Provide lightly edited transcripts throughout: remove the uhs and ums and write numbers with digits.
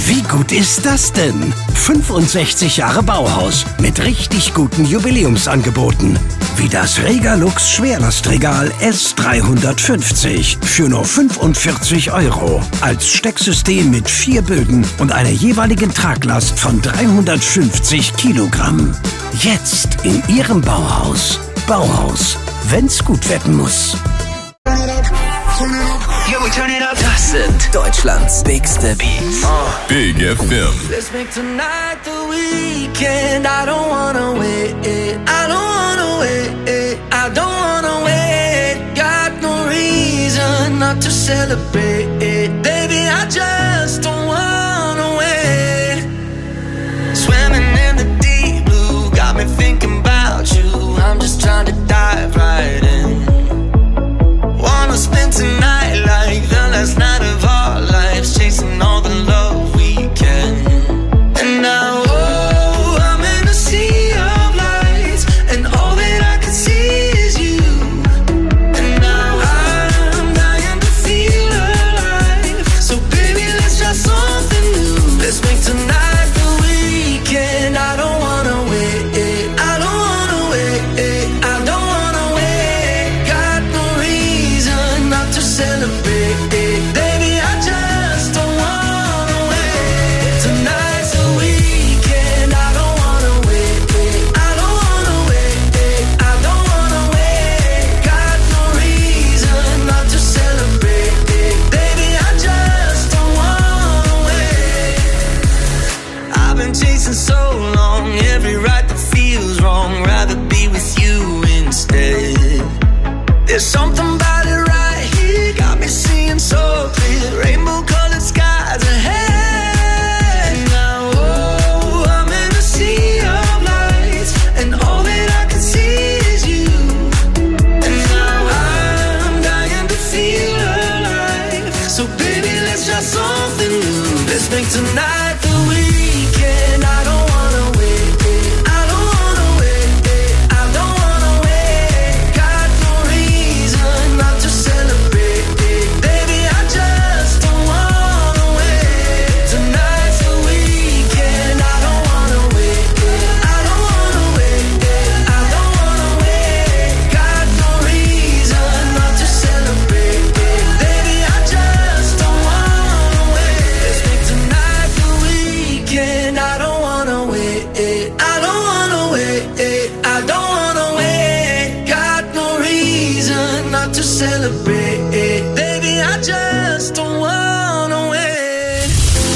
Wie gut ist das denn? 65 Jahre Bauhaus mit richtig guten Jubiläumsangeboten. Wie das Regalux Schwerlastregal S350 für nur 45 €. Als Stecksystem mit 4 Bögen und einer jeweiligen Traglast von 350 Kilogramm. Jetzt in Ihrem Bauhaus. Bauhaus, wenn's gut werden muss. Yo, we turn it up. Das sind Deutschlands bigste Beats. Big FM. Let's make tonight the weekend. I don't wanna wait. I don't wanna wait. I don't wanna wait. Got no reason not to celebrate. Baby, I just don't wanna wait. Swimming in the deep blue, got me thinking about you. I'm just trying to dive right in. Wanna spend tonight like the last night of our lives, chasing all the love we can. And now, oh, I'm in a sea of lights, and all that I can see is you. And now I'm dying to feel alive. So baby, let's try something new. Let's make tonight the weekend. I don't wanna wait. I don't wanna wait. I don't wanna wait. Got no reason not to celebrate. Baby, I just don't wanna wait. Tonight's the weekend. I don't wanna wait. I don't wanna wait. I don't wanna wait. Got no reason not to celebrate. Baby, I just don't wanna wait. I've been chasing so long, every right that feels wrong. Rather be with you instead. There's something about it right here, got me seeing so clear. Rainbow-colored skies ahead. Now, oh, I'm in a sea of lights, and all that I can see is you. And now I'm dying to feel alive. So baby, let's try something new. Let's make tonight the weekend. I don't wanna wait. I don't wanna wait. I don't wanna wait. Got no reason not to celebrate. Baby, I just don't wanna wait. Tonight's the weekend. I don't wanna wait. I don't wanna wait. I don't wanna wait. Got no reason not to celebrate. Baby, I just don't wanna wait. Let's make tonight the weekend. I don't wanna wait. I don't wanna wait. I don't wanna wait. Got no reason not to celebrate. Baby, I just don't wanna wait.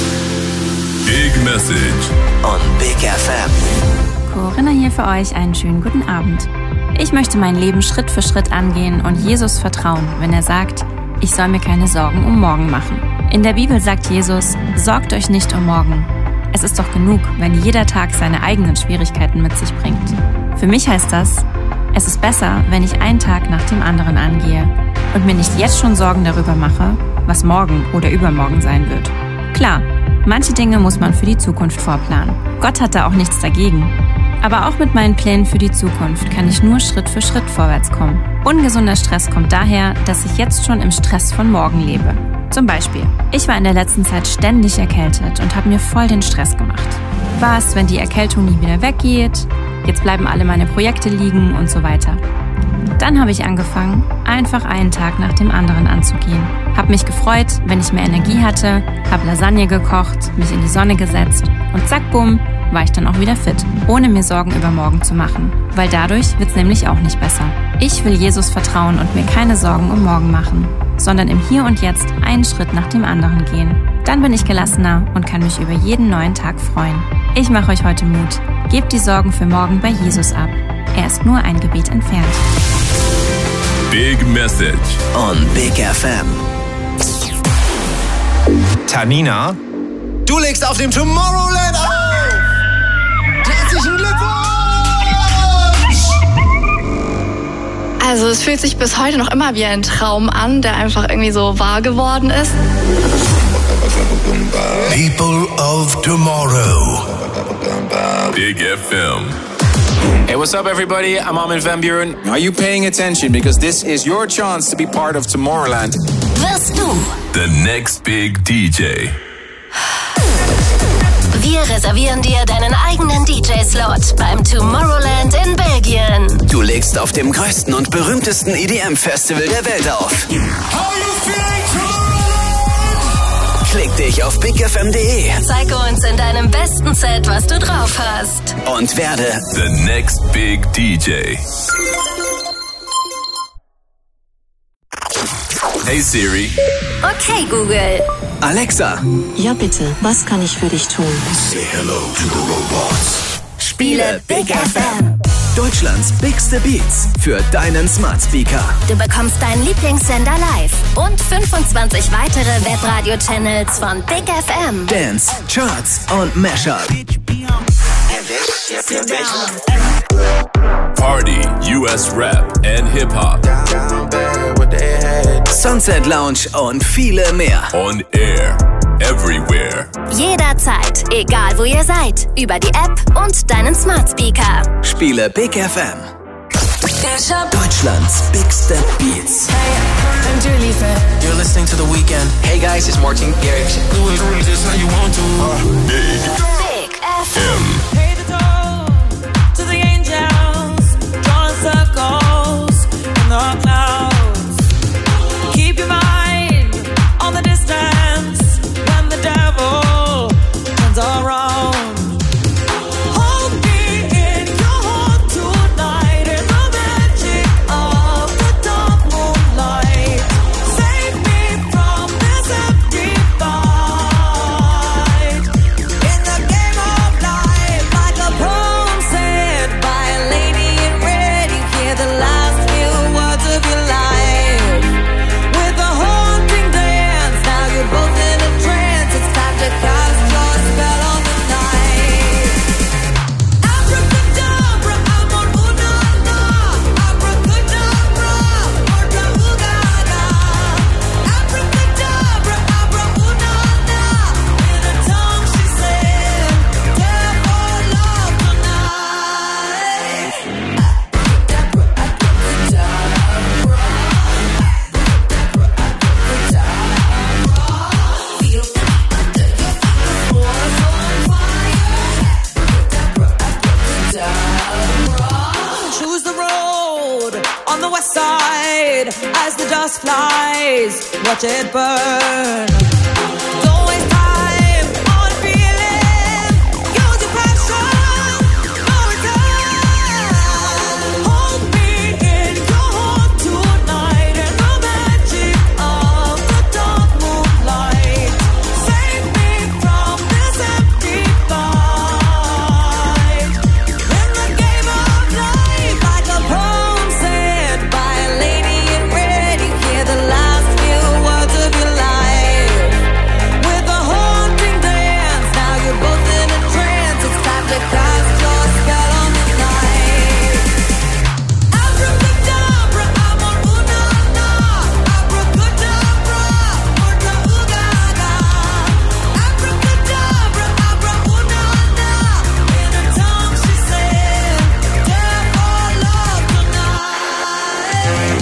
Big Message. On Big FM. Corinna hier für euch, einen schönen guten Abend. Ich möchte mein Leben Schritt für Schritt angehen und Jesus vertrauen, wenn er sagt, ich soll mir keine Sorgen um morgen machen. In der Bibel sagt Jesus, sorgt euch nicht um morgen. Es ist doch genug, wenn jeder Tag seine eigenen Schwierigkeiten mit sich bringt. Für mich heißt das, es ist besser, wenn ich einen Tag nach dem anderen angehe und mir nicht jetzt schon Sorgen darüber mache, was morgen oder übermorgen sein wird. Klar, manche Dinge muss man für die Zukunft vorplanen. Gott hat da auch nichts dagegen. Aber auch mit meinen Plänen für die Zukunft kann ich nur Schritt für Schritt vorwärts kommen. Ungesunder Stress kommt daher, dass ich jetzt schon im Stress von morgen lebe. Zum Beispiel, ich war in der letzten Zeit ständig erkältet und habe mir voll den Stress gemacht. Was, wenn die Erkältung nie wieder weggeht? Jetzt bleiben alle meine Projekte liegen und so weiter. Dann habe ich angefangen, einfach einen Tag nach dem anderen anzugehen. Habe mich gefreut, wenn ich mehr Energie hatte, habe Lasagne gekocht, mich in die Sonne gesetzt und zack, bumm, war ich dann auch wieder fit, ohne mir Sorgen über morgen zu machen. Weil dadurch wird's nämlich auch nicht besser. Ich will Jesus vertrauen und mir keine Sorgen um morgen machen, sondern im Hier und Jetzt einen Schritt nach dem anderen gehen. Dann bin ich gelassener und kann mich über jeden neuen Tag freuen. Ich mache euch heute Mut. Gebt die Sorgen für morgen bei Jesus ab. Er ist nur ein Gebet entfernt. Big Message. On Big FM. Tanina, du legst auf dem Tomorrowland auf! Herzlichen Glückwunsch! Also es fühlt sich bis heute noch immer wie ein Traum an, der einfach irgendwie so wahr geworden ist. People of Tomorrow. Big FM. Hey, what's up, everybody? I'm Armin van Buuren. Are you paying attention? Because this is your chance to be part of Tomorrowland. Wirst du The next big DJ. reservieren dir deinen eigenen DJ-Slot beim Tomorrowland in Belgien. Du legst auf dem größten und berühmtesten EDM-Festival der Welt auf. Klick dich auf bigfm.de. Zeig uns in deinem besten Set, was du drauf hast. Und werde the next big DJ. Hey Siri. Okay, Google. Alexa. Ja, bitte. Was kann ich für dich tun? Say hello to the robots. Spiele Big FM. Deutschlands bigste Beats für deinen Smart Speaker. Du bekommst deinen Lieblingssender live und 25 weitere Webradio-Channels von Big FM. Dance, Charts und Mashup. Party, US Rap and Hip-Hop. Sunset Lounge und viele mehr. On air, everywhere. Jederzeit, egal wo ihr seid, über die App und deinen Smart Speaker. Spiele Big FM. Deutschlands bigste Beats. Hey, I'm Dua Lipa. You're listening to The Weeknd. Hey guys, it's Martin Garrix. Big FM. Pay the toll to the angels, drawing circles in the clouds. Keep your mind on the distance when the devil turns around. Hold me in your heart tonight in the magic of the dark moonlight. Save me from this empty fight. In the game of life, like a poem said by a lady in red, you hear the last few words of your life. With a haunting dance, now you're both in a trance. It's time to cast your spell on the night. Abracadabra, amor una-na. Abracadabra, orca ugaga. Abracadabra, abra una-na. In a tongue she said, "Dare for love tonight." Choose the road on the west side as the dust flies. Watch it burn. Don't waste time on feeling. Use your passion for return. Hold me in your heart tonight in the magic of the dark moonlight. Save me from this empty fight. In the game of life, like a poem said by a lady in red, you hear the last few words of your life. With a haunting dance, now you're both in a trance. It's time to cast your spell on the night. Abracadabra, amor una-na. Abracadabra, orca ugaga. Abracadabra, abra una-na. In a tongue she said, "Dare for love tonight."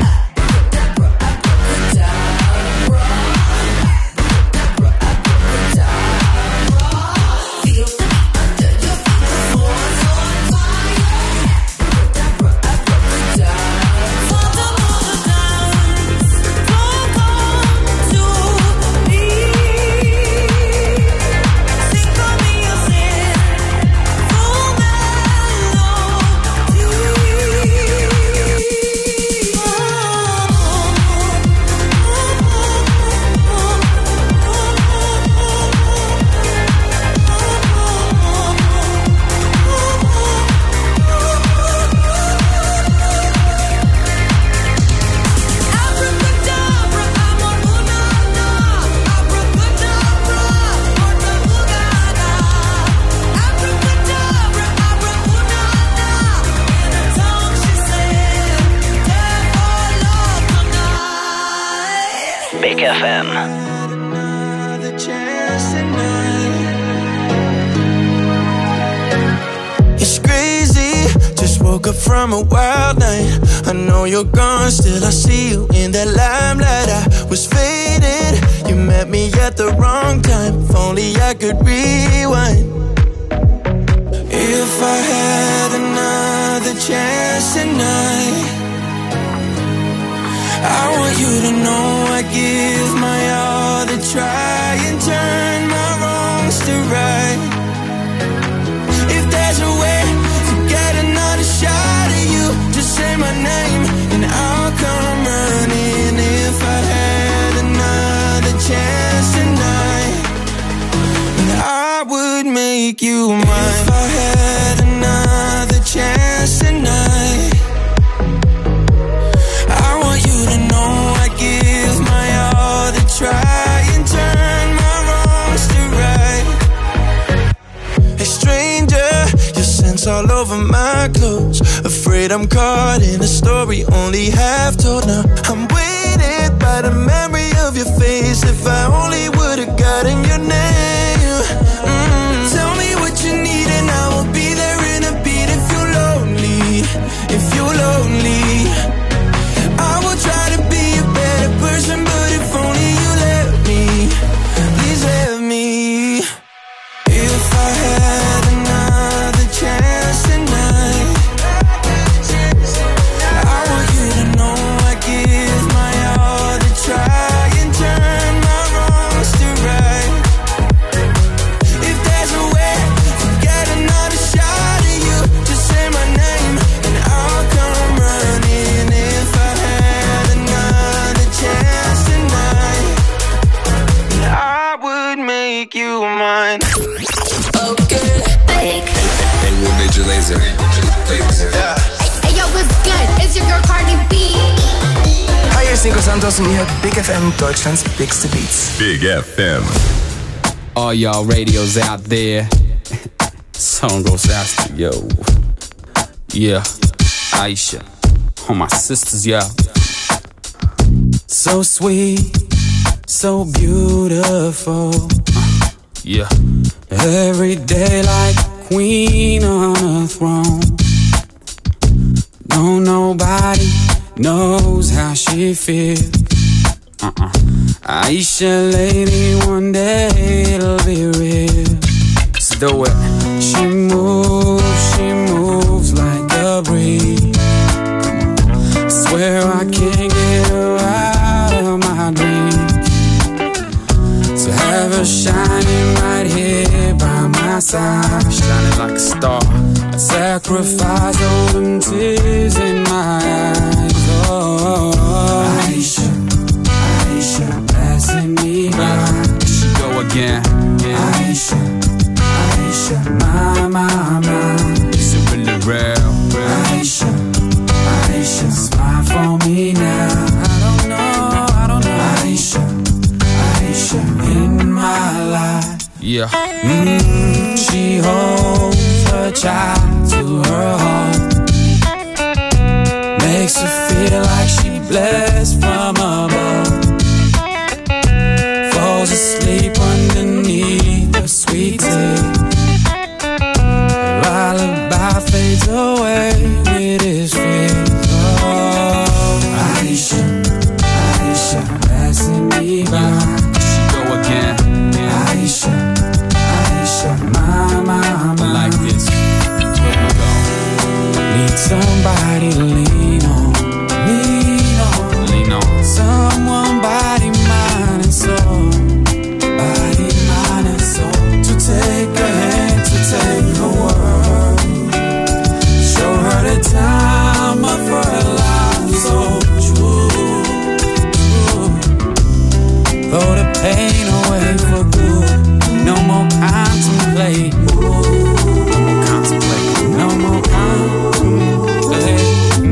Abracadabra, amor una-na. Abracadabra, orca ugaga. Abracadabra, abra una-na. In a tongue she said, "Dare for love tonight." Big FM. Another chance tonight. It's crazy. Just woke up up from a wild night. I know you're gone, still I see you in that limelight. I was faded, you met me at the wrong time. If only I could rewind. If I had another chance tonight, I want you to know I give my all to try and turn my wrongs to right. If there's a way to get another shot at you, just say my name and I'll come running. If I had another chance tonight, and I would make you mine. If I had another chance tonight, I want you to know I give my all to try and turn my wrongs to right. Hey stranger, your scent's all over my clothes. Afraid I'm caught in a story only half told. Now I'm weighted by the memory of your face. If I only would've gotten your name. Tell me what you need and I will be there in a beat. If you're lonely, if you're lonely, I will try to be a better person, but if only you let me, please let me. If I had another chance tonight, I want you to know I give my all to try and turn my wrongs to right. If there's a way to get another shot at you, just say my name and I'll come running. If I had another chance tonight, I would make you mine. Okay. Big. Hey, we'll Major Lazer. Yeah. Hey, yo, what's good? It's your girl Cardi B. Hi, hier ist Nico Santos und ihr hört Big FM, Deutschlands bigste Beats. Big FM. All y'all radios out there. Song goes out to yo. Yeah, Aisha. All my sisters, yeah. So sweet, so beautiful. Yeah. Every day like a queen on a throne. No, nobody knows how she feels. Aisha, lady, one day it'll be real. Let's do it. She moves like a breeze. Swear I can't get her out of my dreams. So have her shining right here by my side, shining like a star. I sacrifice all them tears in my eyes. Oh, Aisha, Aisha, passing me by. She go again. Yeah. Aisha, Aisha, my. Is it really real? Aisha, Aisha, smile for me now. I don't know. Aisha, Aisha, in my life. Yeah. She holds her child to her heart. Makes her feel like she blessed from above. Falls asleep underneath the sweet tea. Lullaby fades away with his fears. Oh, Aisha, Aisha, passing me by. She go again. Aisha, Aisha, my. Like this. Here we go. Need somebody to lean on. Lean on. Someone, body, mind, and soul. Body, mind, and soul. To take a hand, to take a word. Show her the time of her life, so true. Throw the pain away for good. No more contemplate. No more contemplate.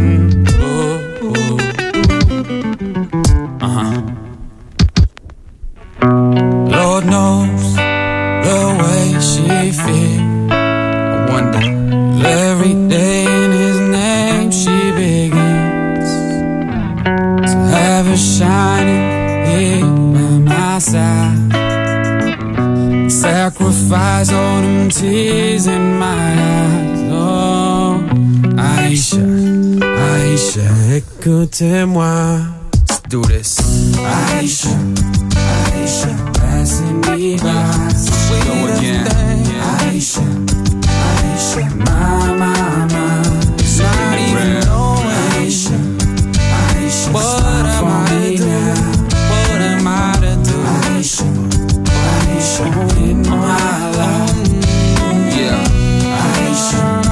Lord knows the way she feels. I wonder, every day in his name she begins. To have her shining here by my side. Sacrifice all them tears in my eyes. Oh. Aisha, Aisha, écoutez-moi. Let's do this. Aisha, Aisha, passing me by.